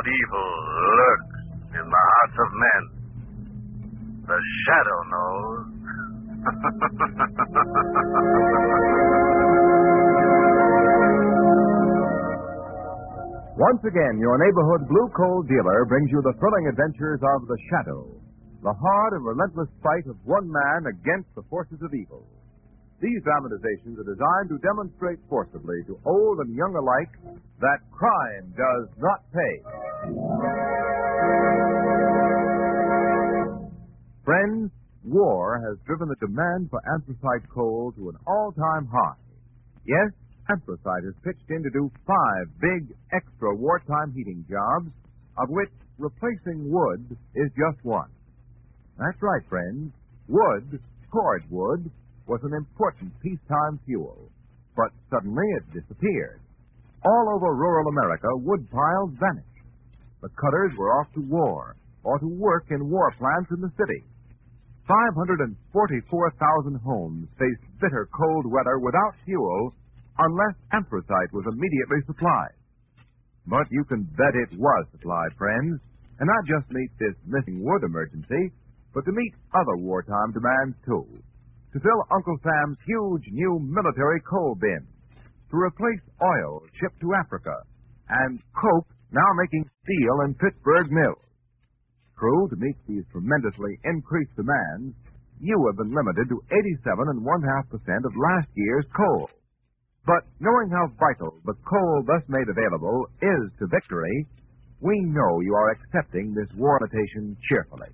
evil lurks in the hearts of men. The shadow knows. Once again, your neighborhood blue coal dealer brings you the thrilling adventures of The Shadow, the hard and relentless fight of one man against the forces of evil. These dramatizations are designed to demonstrate forcibly to old and young alike that crime does not pay. Friends, war has driven the demand for anthracite coal to an all-time high. Yes, anthracite is pitched in to do 5 big extra wartime heating jobs, of which replacing wood is just one. That's right, friends. Wood, cordwood, was an important peacetime fuel, but suddenly it disappeared. All over rural America, wood piles vanished. The cutters were off to war, or to work in war plants in the city. 544,000 homes faced bitter cold weather without fuel unless anthracite was immediately supplied. But you can bet it was supplied, friends, and not just meet this missing wood emergency, but to meet other wartime demands, too. To fill Uncle Sam's huge new military coal bins, to replace oil shipped to Africa, and Coke now making steel in Pittsburgh mills. True, to meet these tremendously increased demands, you have been limited to 87.5% of last year's coal. But knowing how vital the coal thus made available is to victory, we know you are accepting this war invitation cheerfully.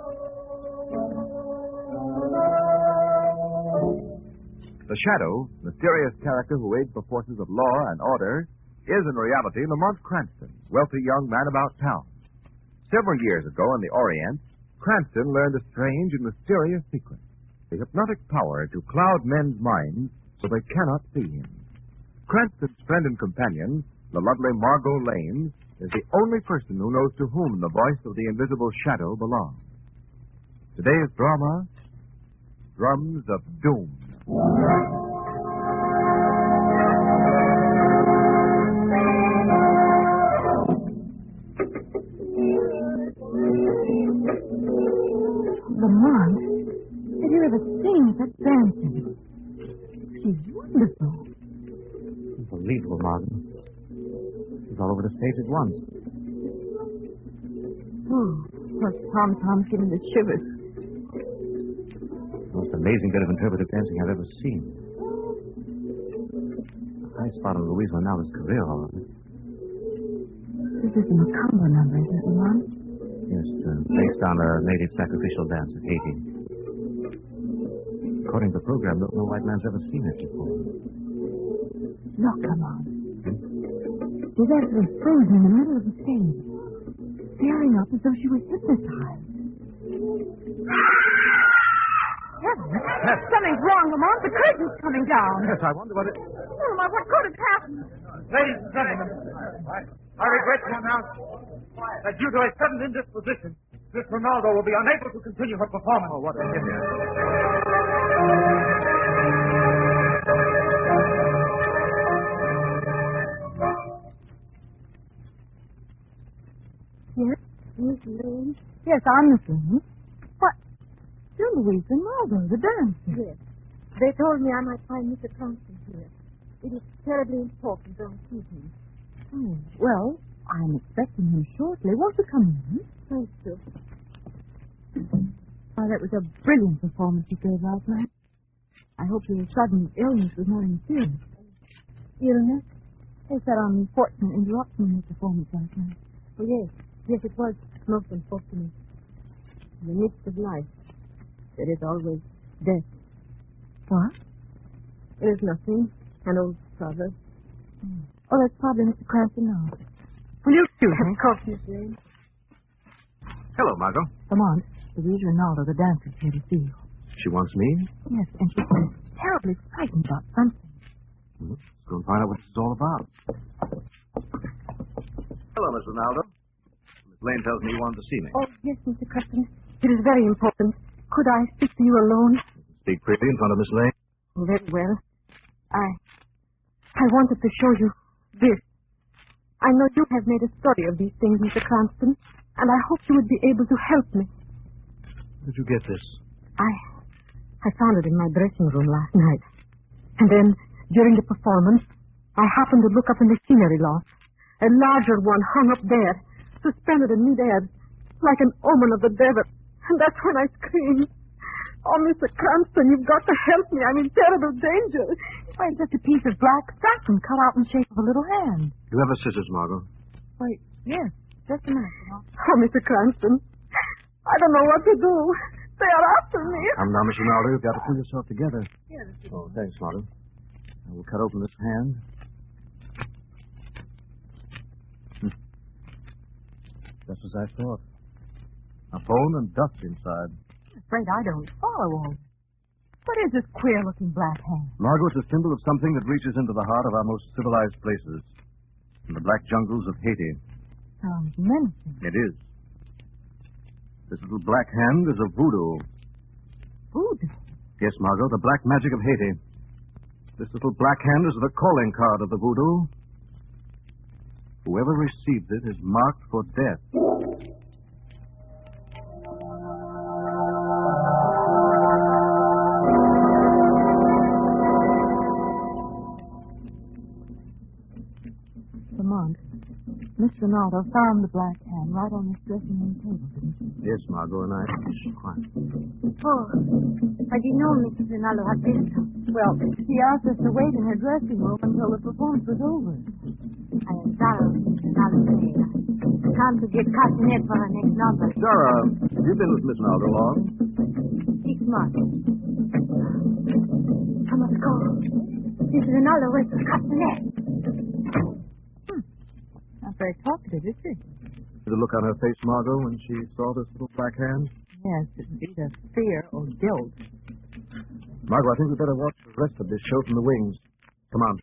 The Shadow, mysterious character who aids the forces of law and order, is in reality Lamont Cranston, wealthy young man about town. Several years ago in the Orient, Cranston learned a strange and mysterious secret, the hypnotic power to cloud men's minds so they cannot see him. Cranston's friend and companion, the lovely Margot Lane, is the only person who knows to whom the voice of the invisible shadow belongs. Today's drama, Drums of Doom. Lamont, have you ever seen such dancing? She's wonderful. Unbelievable, Martin. She's all over the stage at once. Oh, those tom-toms giving the shivers. The most amazing bit of interpretive dancing I've ever seen. The high spot in Louise Ronaldo's career, all of it. This is a Macumba number, isn't it, Lamont? Yes, based on a native sacrificial dance of Haiti. According to the program, no white man's ever seen it before. Look, Lamont. She's actually frozen in the middle of the stage, staring up as though she was hypnotized. Something's wrong, Lamont. The curtain's coming down. Yes, I wonder what it... Oh, Lamont, what could have happened? Ladies and gentlemen, I regret to announce that due to a sudden indisposition, Miss Ronaldo will be unable to continue her performance. Oh, what a hit. Yes, Miss Lane? Yes, I'm Miss Lane. What? You're Louise and Margot, the dancer. Yes. They told me I might find Mr. Cranston here. It is terribly important don't keep him. Oh, well, I'm expecting him shortly. Won't you come in? Thank you. Oh, that was a brilliant performance you gave last night. I hope your sudden illness was not serious. Illness? Yes, that unfortunate interruption in your performance last night. Oh, yes. Yes, it was most unfortunate. In the midst of life, there is always death. What? It is nothing. An old brother. Oh, that's probably Mr. Cranston now. Will you excuse me? Of course, Miss Lane. Hello, Margot. Lamont, Louise Ronaldo, the dancer, is here to see you. She wants me? Yes, and she's terribly frightened about something. Let's go and find out what this is all about. Hello, Miss Ronaldo. Miss Lane tells me you wanted to see me. Oh, yes, Mr. Cranston. It is very important. Could I speak to you alone? Speak freely in front of Miss Lane. Oh, very well. I wanted to show you this. I know you have made a study of these things, Mr. Cranston, and I hope you would be able to help me. Where did you get this? I found it in my dressing room last night. And then, during the performance, I happened to look up in the scenery loft. A larger one hung up there, suspended in midair, like an omen of the devil. And that's when I screamed. Oh, Mr. Cranston, you've got to help me. I'm in terrible danger. Why, it's just a piece of black satin cut out in the shape of a little hand. You have a scissors, Margot. Wait, yes, just a minute. Oh, Mr. Cranston, I don't know what to do. They are after me. Come now, Miss Rinaldo. You've got to pull yourself together. Yes. Oh, thanks, Margot. I will cut open this hand. Just as I thought. A bone and dust inside. I'm afraid I don't follow all this. What is this queer-looking black hand? Margot, it's a symbol of something that reaches into the heart of our most civilized places. In the black jungles of Haiti. Sounds menacing. It is. This little black hand is a voodoo. Voodoo? Yes, Margot, the black magic of Haiti. This little black hand is the calling card of the voodoo. Whoever receives it is marked for death. Lamont, Miss Rinaldo found the black hand right on this dressing room table, didn't she? Yes, Margot, and I... Quiet. Oh, I didn't know Mrs. Rinaldo had been so. Well, she asked us to wait in her dressing room until the performance was over. I am sorry, Mrs. Rinaldo. I can't get castanet for her next number. Zara, have you been with Miss Rinaldo long? 6 months. I must go. Mrs. Rinaldo wants the castanet. Not very talkative, is she? The look on her face, Margot, when she saw this little black hand? Yes, it's either fear or guilt. Margot, I think we better watch the rest of this show from the wings. Come on.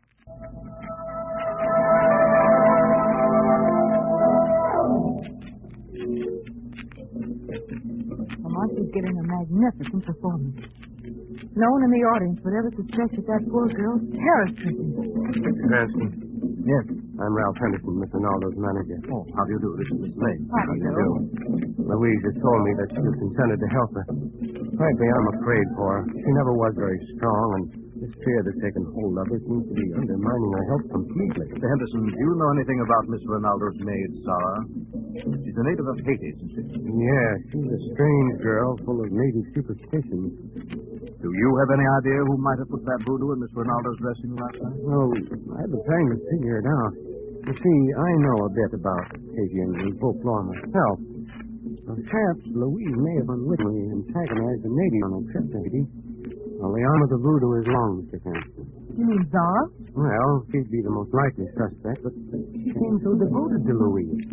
Lamont is giving a magnificent performance. No one in the audience would ever suspect that poor girl's terror-stricken. Mr. Cranston. Yes. I'm Ralph Henderson, Miss Rinaldo's manager. Oh, how do you do? This is Miss May. How do you do? Louise has told me that she was consented to help her. Frankly, I'm afraid for her. She never was very strong, and this fear that's taken hold of her seems to be undermining her health completely. Mr. Henderson, do you know anything about Miss Rinaldo's maid, Sarah? She's a native of Haiti, isn't she? Yeah, she's a strange girl full of native superstitions. Do you have any idea who might have put that voodoo in Miss Rinaldo's dressing room last night? Well, I've been trying to figure it out. You see, I know a bit about Haitian folklore myself. Perhaps Louise may have unwittingly antagonized a native on a trip to Haiti. Well, the arm of the voodoo is long, Mr. Cranston. You mean Zara? Well, she'd be the most likely suspect, but she seems so devoted to Louise.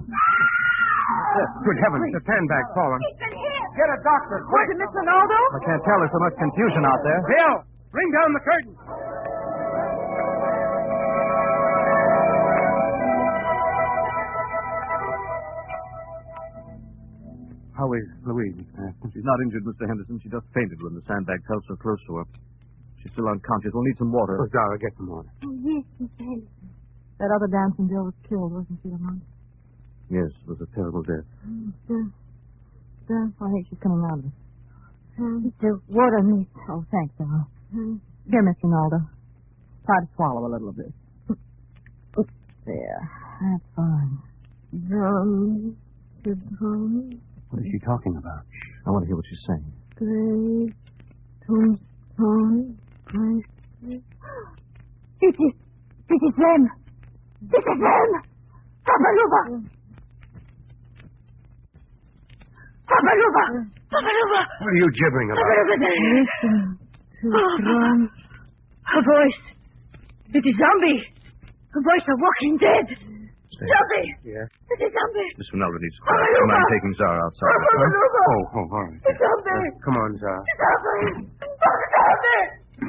Good heavens, the sandbag's fallen. Get a doctor, Was quick. it Miss Rinaldo? I can't tell. There's so much confusion out there. Bill, bring down the curtain. How is Louise? She's not injured, Mr. Henderson. She just fainted when the sandbag fell so close to her. She's still unconscious. We'll need some water. Oh, Zara, get some water. Oh, yes, Mr. Henderson. That other dancing girl was killed, wasn't she, Lamont? Yes, it was a terrible death. I think she's coming out of it. The water, miss. Oh, thanks, Zara. Here, Miss Rinaldo. Try to swallow a little of this. There. That's fine. What is she talking about? I want to hear what she's saying. Grave, tombstone, bracelet. It is them. It is them. Papaluba. Papaluba. Papaluba. What are you gibbering about? Listen to drum. A voice. It is zombie. A voice of walking dead. Zombie. Yeah? It is zombie. Miss Rinaldo needs to come. I'm taking Zara outside. Papaluba. Oh, all right. It's zombie. Come on, Zara. Zombie. Zombie.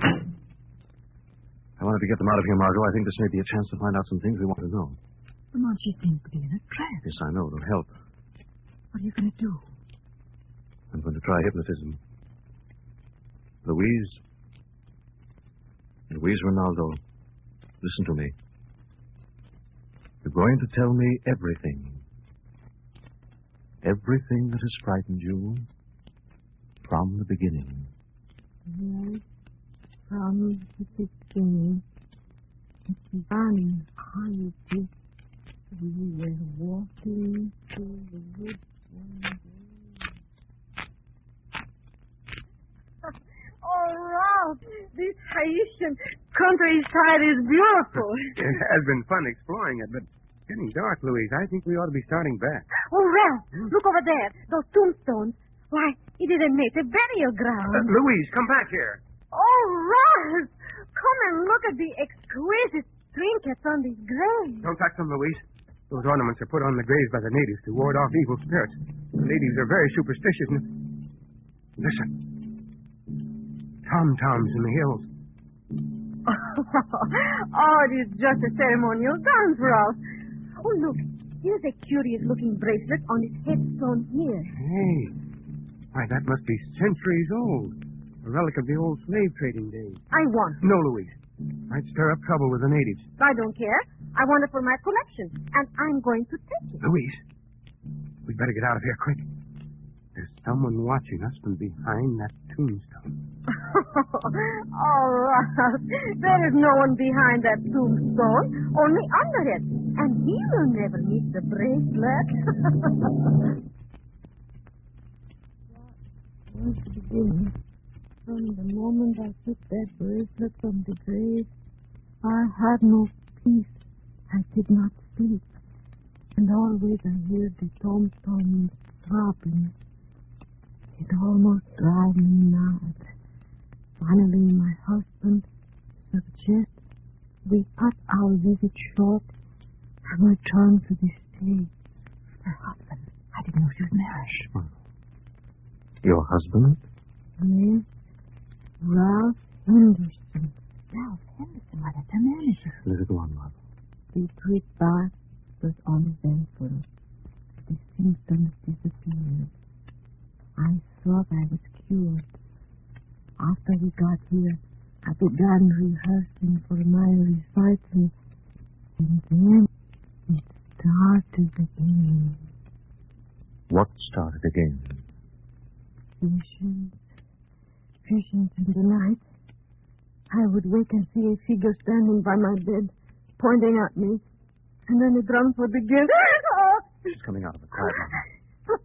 I wanted to get them out of here, Margot. I think this may be a chance to find out some things we want to know. Lamont, she seems to be in a trance. Yes, I know. It'll help. What are you going to do? I'm going to try hypnotism. Louise Rinaldo, listen to me. You're going to tell me everything. Everything that has frightened you from the beginning. Yes, from the beginning. It's one holiday. We were walking through the woods one day. Oh, Ralph, this Haitian countryside is beautiful. It has been fun exploring it, but it's getting dark, Louise. I think we ought to be starting back. Oh, Ralph, look over there. Those tombstones. Why, it is a native burial ground. Louise, come back here. Oh, Ralph, come and look at the exquisite trinkets on these graves. Don't touch them, Louise. Those ornaments are put on the graves by the natives to ward off evil spirits. The natives are very superstitious. Listen. Tom-toms in the hills. Oh, it is just a ceremonial dance, Ralph. Oh, look. Here's a curious-looking bracelet on his headstone here. Hey. Why, that must be centuries old. A relic of the old slave trading days. I want it. No, Louise. I'd stir up trouble with the natives. I don't care. I want it for my collection, and I'm going to take it. Louise, we'd better get out of here quick. There's someone watching us from behind that tombstone. Oh, Ralph, there is no one behind that tombstone, only under it. And he will never miss the bracelet. Once the beginning, from the moment I took that bracelet from the grave, I had no peace. I did not sleep. And always I heard the tombstones throbbing. It almost drives me mad. Finally, my husband suggests we cut our visit short and return to the States. Her husband? I didn't know she was married. Your husband? Yes, Ralph Henderson. Ralph Henderson? Why, that's a manager. Let it go on, Margot. The trip back was uneventful. The symptoms disappeared. I thought I was cured. After we got here, I began rehearsing for my recital. And then it started again. What started again? Visions. Visions in the night. I would wake and see a figure standing by my bed, pointing at me. And then the drums would begin. She's coming out of the quiet room.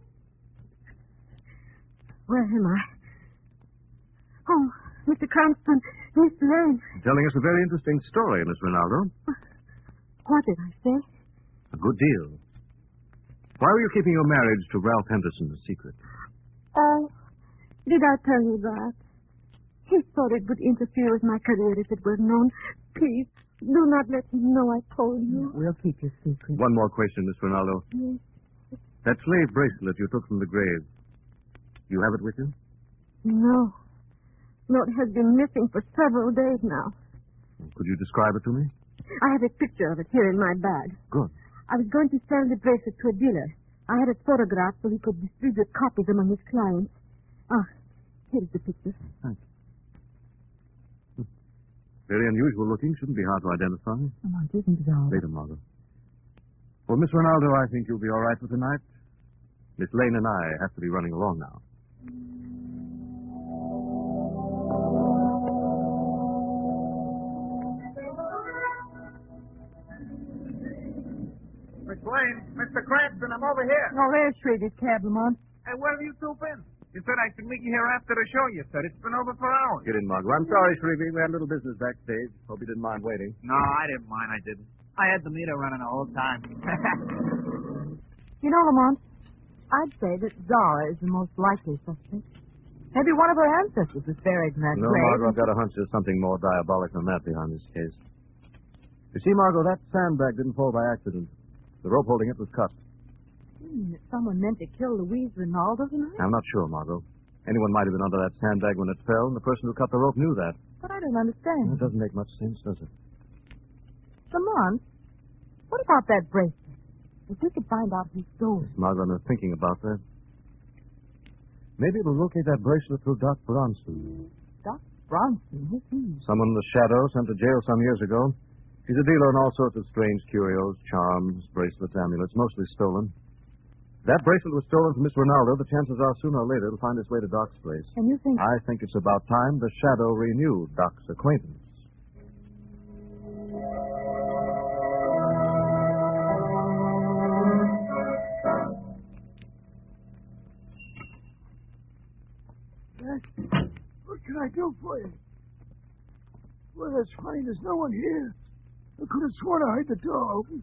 Where am I? Oh, Mr. Cranston, Miss Lane. Telling us a very interesting story, Miss Rinaldo. What did I say? A good deal. Why were you keeping your marriage to Ralph Henderson a secret? Oh, did I tell you that? He thought it would interfere with my career if it were known. Please, do not let him know I told you. We'll keep your secret. One more question, Miss Rinaldo. Yes. That slave bracelet you took from the grave, you have it with you? No. No, it has been missing for several days now. Could you describe it to me? I have a picture of it here in my bag. Good. I was going to sell the bracelet to a dealer. I had it photographed so he could distribute copies among his clients. Ah, here's the picture. Thanks. Very unusual looking. Shouldn't be hard to identify. Oh, it isn't at all. Later, Margot. Well, Miss Rinaldo, I think you'll be all right for tonight. Miss Lane and I have to be running along now. Miss Lane, Mr. Cranston, I'm over here. Oh, there's Shreve's cab, Lamont. Hey, where have you two been? You said I should meet you here after the show, you said. It's been over for hours. Get in, Margot. I'm sorry, Shrevey. We had a little business backstage. Hope you didn't mind waiting. No, I didn't mind. I didn't. I had the meter running the whole time. You know, Lamont, I'd say that Zara is the most likely suspect. Maybe one of her ancestors was buried in that No, grave. Margot, I've got a hunch there's something more diabolic than that behind this case. You see, Margot, that sandbag didn't fall by accident. The rope holding it was cut. That someone meant to kill Louise Rinaldo tonight? I'm not sure, Margot. Anyone might have been under that sandbag when it fell, and the person who cut the rope knew that. But I don't understand. It doesn't make much sense, does it? Lamont, what about that bracelet? If we could find out who stole it. Margot, I'm thinking about that. Maybe we'll locate that bracelet through Doc Bronson. Doc Bronson? Who's he? Someone in the shadow sent to jail some years ago. She's a dealer in all sorts of strange curios, charms, bracelets, amulets, mostly stolen. If that bracelet was stolen from Miss Ronaldo, the chances are sooner or later it'll find its way to Doc's place. And you think... I think it's about time the Shadow renewed Doc's acquaintance. What can I do for you? Well, that's fine. There's no one here. I could have sworn I heard the door open.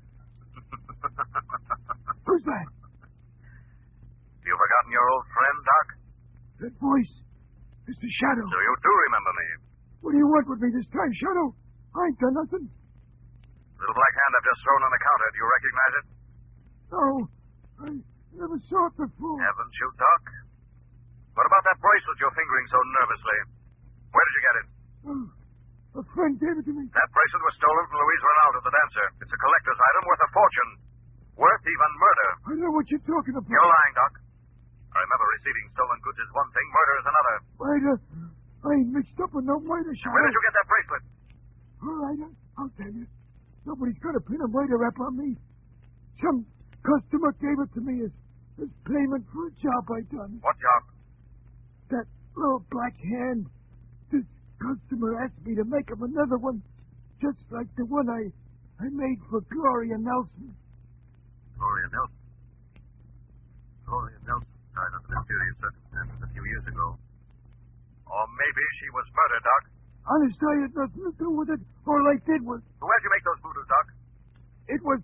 Who's that? You forgotten your old friend, Doc? That voice. It's the Shadow. So you do remember me. What do you want with me this time, Shadow? I ain't done nothing. Little black hand I've just thrown on the counter. Do you recognize it? No, I never saw it before. Haven't you, Doc? What about that bracelet you're fingering so nervously? Where did you get it? Oh, a friend gave it to me. That bracelet was stolen from Louise Ronaldo, the dancer. It's a collector's item worth a fortune. Worth even murder. I know what you're talking about. You're lying, Doc. I remember receiving stolen goods is one thing, murder is another. Murder? I ain't mixed up with no murder, Shadow. Where did you get that bracelet? All right, I'll tell you. Nobody's got to pin a murder rap on me. Some customer gave it to me as payment for a job I done. What job? That little black hand. This customer asked me to make him another one, just like the one I made for Gloria Nelson. Gloria Nelson? Gloria Nelson died under mysterious circumstances a few years ago. Or maybe she was murdered, Doc. Honest, I had nothing to do with it. All I did was... Where'd you make those voodoos, Doc? It was...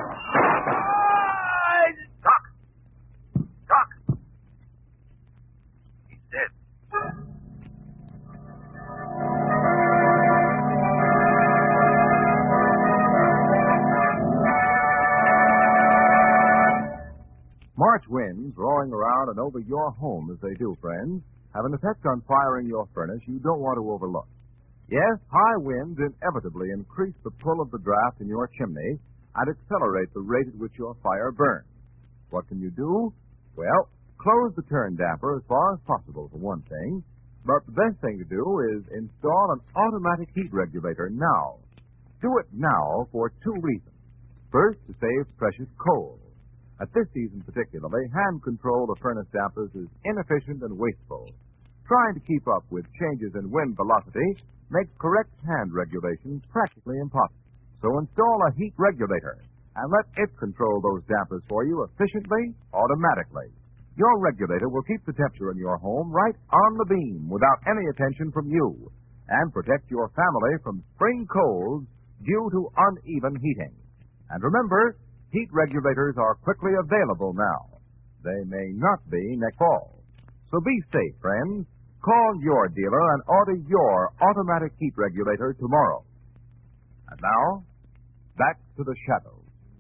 Doc! Doc! He's dead. March winds roaring around and over your home as they do, friends, have an effect on firing your furnace you don't want to overlook. Yes, high winds inevitably increase the pull of the draft in your chimney and accelerate the rate at which your fire burns. What can you do? Well, close the turn damper as far as possible, for one thing. But the best thing to do is install an automatic heat regulator now. Do it now for two reasons. First, to save precious coal. At this season particularly, hand control of furnace dampers is inefficient and wasteful. Trying to keep up with changes in wind velocity makes correct hand regulation practically impossible. So install a heat regulator and let it control those dampers for you efficiently, automatically. Your regulator will keep the temperature in your home right on the beam without any attention from you and protect your family from spring colds due to uneven heating. And remember, heat regulators are quickly available now. They may not be next fall. So be safe, friends. Call your dealer and order your automatic heat regulator tomorrow. And now, back to the Shadow.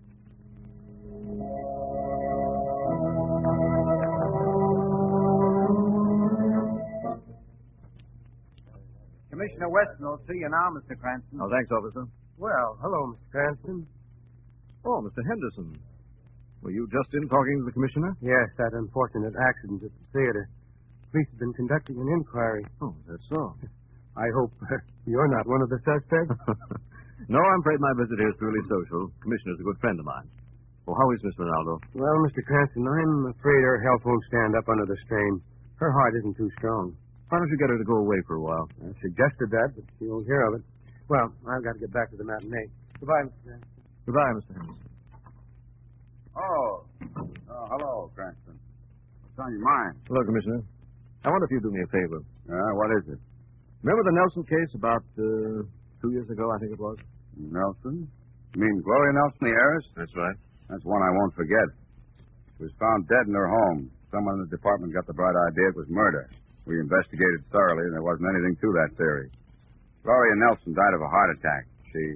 Commissioner Weston will see you now, Mr. Cranston. Oh, thanks, officer. Well, hello, Mr. Cranston. Oh, Mr. Henderson. Were you just in talking to the commissioner? Yes, that unfortunate accident at the theater. Police have been conducting an inquiry. Oh, that's so. I hope you're not one of the suspects. No, I'm afraid my visit here is purely social. The commissioner's a good friend of mine. Well, how is Miss Ronaldo? Well, Mr. Cranston, I'm afraid her health won't stand up under the strain. Her heart isn't too strong. Why don't you get her to go away for a while? I suggested that, but she won't hear of it. Well, I've got to get back to the matinee. Goodbye, Mr. Cranston. Goodbye, Mr. Henderson. Oh, hello, Cranston. What's on your mind? Hello, Commissioner. I wonder if you'd do me a favor. What is it? Remember the Nelson case about 2 years ago, I think it was? Nelson? You mean Gloria Nelson, the heiress? That's right. That's one I won't forget. She was found dead in her home. Someone in the department got the bright idea it was murder. We investigated thoroughly, and there wasn't anything to that theory. Gloria Nelson died of a heart attack.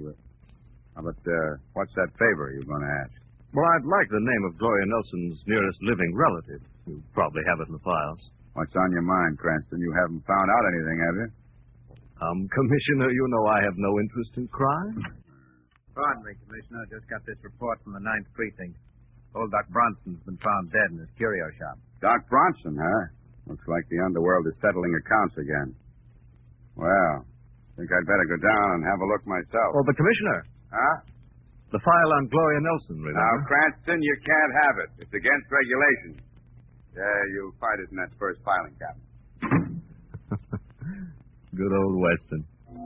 What's that favor you're going to ask? Well, I'd like the name of Gloria Nelson's nearest living relative. You probably have it in the files. What's on your mind, Cranston? You haven't found out anything, have you? Commissioner, you know I have no interest in crime. Pardon me, Commissioner. I just got this report from the 9th Precinct. Old Doc Bronson's been found dead in his curio shop. Doc Bronson, huh? Looks like the underworld is settling accounts again. Well, think I'd better go down and have a look myself. Well, but Commissioner... Huh? The file on Gloria Nelson, remember? Now, Cranston, you can't have it. It's against regulations. Yeah, you'll find it in that first filing cabinet. Good old Weston.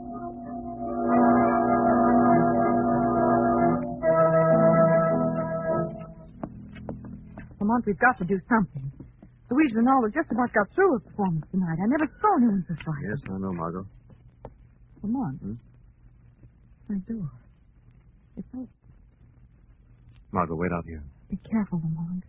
Lamont, we've got to do something. Louise Rinaldo just about got through her performance tonight. I never saw anyone so far. Yes, I know, Margot. Lamont. My door. It's open. Margot, wait out here. Be careful, Lamont.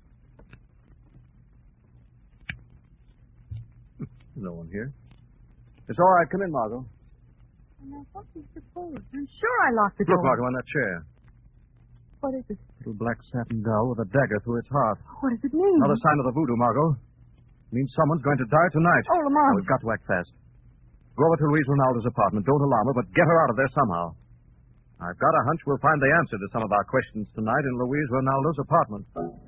No one here. It's all right. Come in, Margot. Now, what is the forward? I'm sure I locked the door. Look, Margot, on that chair. What is it? Little black satin doll with a dagger through its heart. What does it mean? Another sign of the voodoo, Margot. It means someone's going to die tonight. Oh, Lamont. We've got to act fast. Go over to Louise Rinaldo's apartment. Don't alarm her, but get her out of there somehow. I've got a hunch we'll find the answer to some of our questions tonight in Louise Rinaldo's apartment.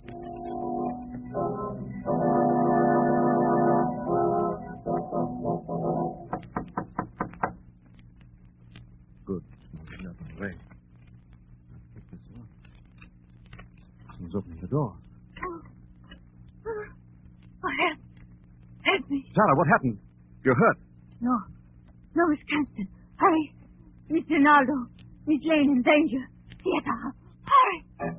Good. Smoke's up and away. Pick this up. Someone's opening the door. Help me. Zara, what happened? You're hurt. No, Miss Cranston. Hurry. Miss Rinaldo. Miss Lane in danger. Theater. Hurry.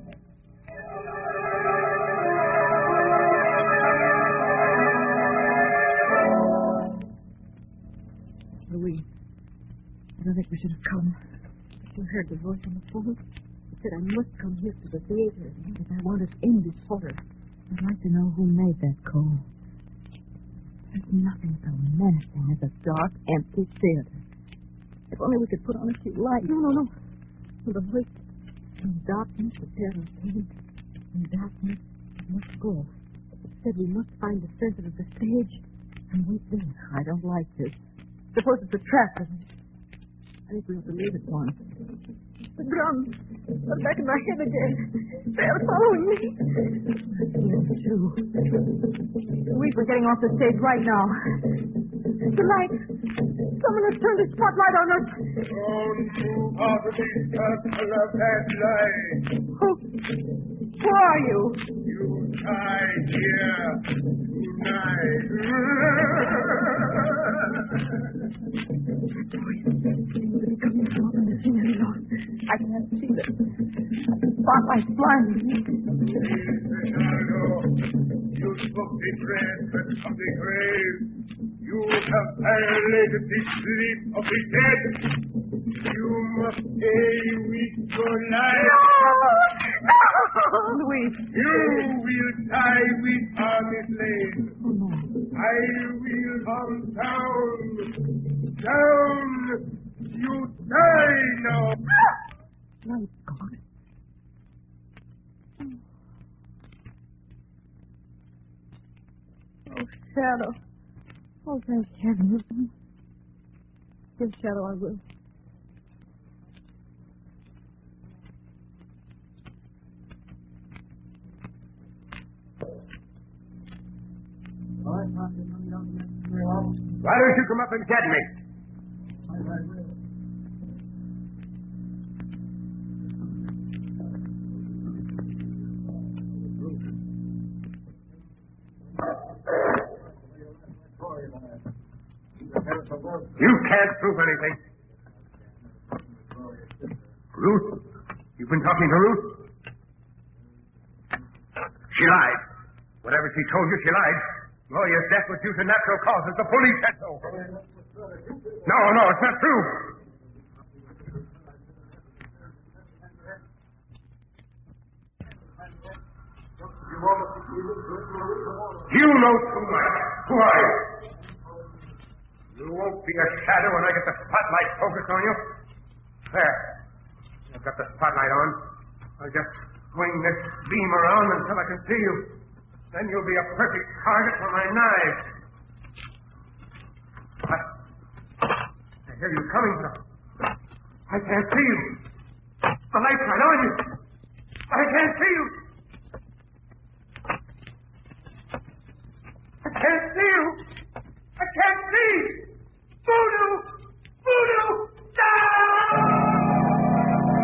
Louise, I don't think we should have come. You heard the voice on the phone. It said I must come here to the theater because I want to end this horror. I'd like to know who made that call. There's nothing so menacing as a dark, empty theater. If only we could put on a few lights. No. The voice. In darkness, the terror came. In darkness, it must go. It said we must find the center of the stage and wait there. I don't like this. Suppose it's a trap. I think we have to leave at once. The drums are back in my head again. They're following me. Yes, true. Louise, we're getting off the stage right now. The light. Someone has turned the spotlight on us. Don't move out of these circle of that light. Who are you? You die here tonight. I can't see the spotlight's blinding me. You took the treasure of the grave. You have violated the sleep of the dead. You must pay with your life. No! Louise. You will die with Harvey Lane. I will come down. Down. You die now. No, it's gone. Oh, Shadow. Oh, thank heaven. Yes, Shadow, I will. Why don't you come up and get me? You can't prove anything. Ruth? You've been talking to Ruth? She lied. Whatever she told you, she lied. Gloria's death was due to natural causes. The police said so. No, it's not true. You know too much. Who are you? You won't be a shadow when I get the spotlight focused on you. There. I've got the spotlight on. I'll just swing this beam around until I can see you. Then you'll be a perfect target for my knife. I hear you coming, but I can't see you. The light's right on you. I can't see you. I can't see you. I can't see. Voodoo! Voodoo! Ah!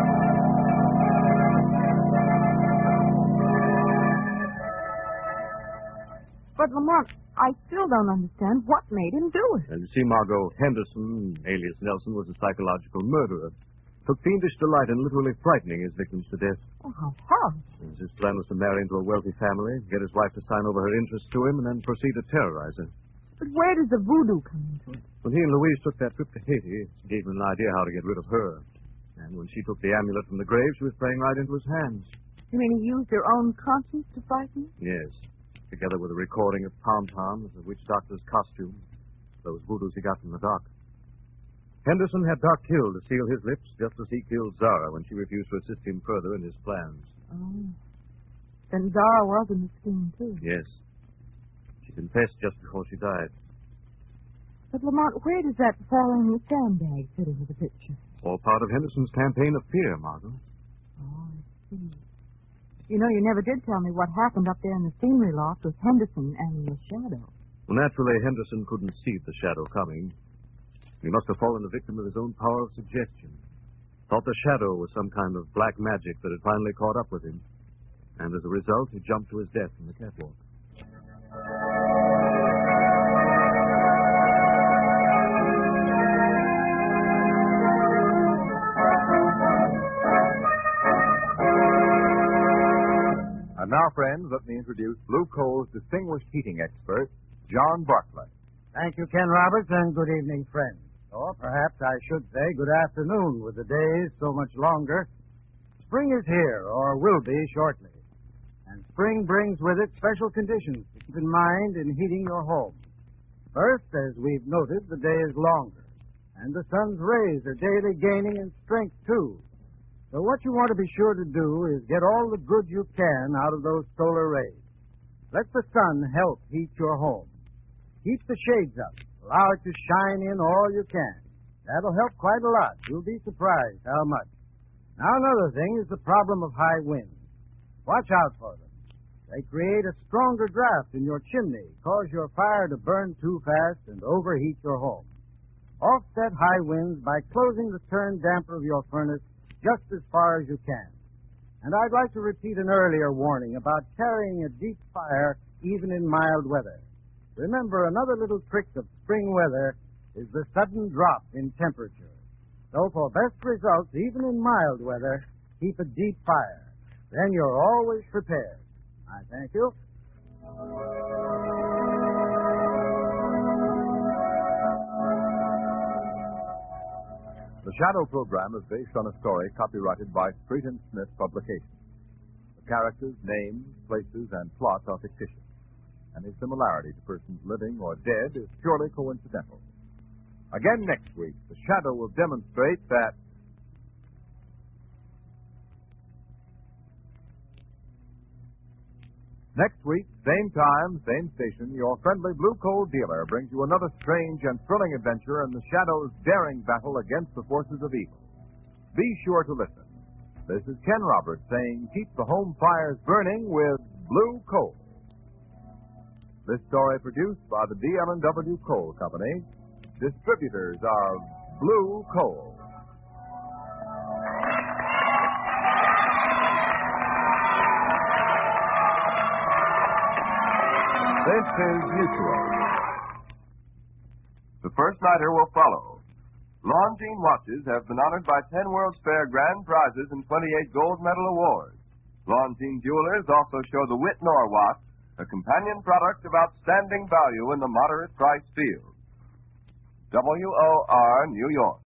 But, Lamont, I still don't understand what made him do it. And you see, Margot, Henderson, alias Nelson, was a psychological murderer. Took fiendish delight in literally frightening his victims to death. Oh, how horrible. His plan was to marry into a wealthy family, get his wife to sign over her interests to him, and then proceed to terrorize her. But where does the voodoo come into it? When he and Louise took that trip to Haiti, it gave him an idea how to get rid of her. And when she took the amulet from the grave, she was playing right into his hands. You mean he used her own conscience to frighten her? Yes. Together with a recording of Tom Tom as a witch doctor's costume. Those voodoos he got from the doc. Henderson had Doc killed to seal his lips, just as he killed Zara when she refused to assist him further in his plans. Oh. Then Zara was in the scheme, too. Yes. She confessed just before she died. But, Lamont, where does that falling sandbag fit into the picture? All part of Henderson's campaign of fear, Margot. Oh, I see. You know, you never did tell me what happened up there in the scenery loft with Henderson and the shadow. Well, naturally, Henderson couldn't see the shadow coming. He must have fallen the victim of his own power of suggestion. Thought the shadow was some kind of black magic that had finally caught up with him. And as a result, he jumped to his death from the catwalk. And now, friends, let me introduce Blue Coal's distinguished heating expert, John Barclay. Thank you, Ken Roberts, and good evening, friends. Or perhaps I should say good afternoon, with the days so much longer. Spring is here, or will be shortly. And spring brings with it special conditions to keep in mind in heating your home. First, as we've noted, the day is longer, and the sun's rays are daily gaining in strength, too. So what you want to be sure to do is get all the good you can out of those solar rays. Let the sun help heat your home. Keep the shades up. Allow it to shine in all you can. That'll help quite a lot. You'll be surprised how much. Now, another thing is the problem of high winds. Watch out for them. They create a stronger draft in your chimney, cause your fire to burn too fast, and overheat your home. Offset high winds by closing the turn damper of your furnace just as far as you can. And I'd like to repeat an earlier warning about carrying a deep fire even in mild weather. Remember, another little trick of spring weather is the sudden drop in temperature. So for best results, even in mild weather, keep a deep fire. Then you're always prepared. I thank you. The Shadow program is based on a story copyrighted by Street and Smith Publications. The characters, names, places, and plot are fictitious. Any similarity to persons living or dead is purely coincidental. Again next week, the Shadow will demonstrate that next week, same time, same station, your friendly Blue Coal dealer brings you another strange and thrilling adventure in the Shadow's daring battle against the forces of evil. Be sure to listen. This is Ken Roberts saying keep the home fires burning with Blue Coal. This story produced by the DL&W Coal Company, distributors of Blue Coal. This is Mutual. The first nighter will follow. Longines watches have been honored by 10 World's Fair grand prizes and 28 gold medal awards. Longines jewelers also show the Whitnor watch, a companion product of outstanding value in the moderate price field. WOR, New York.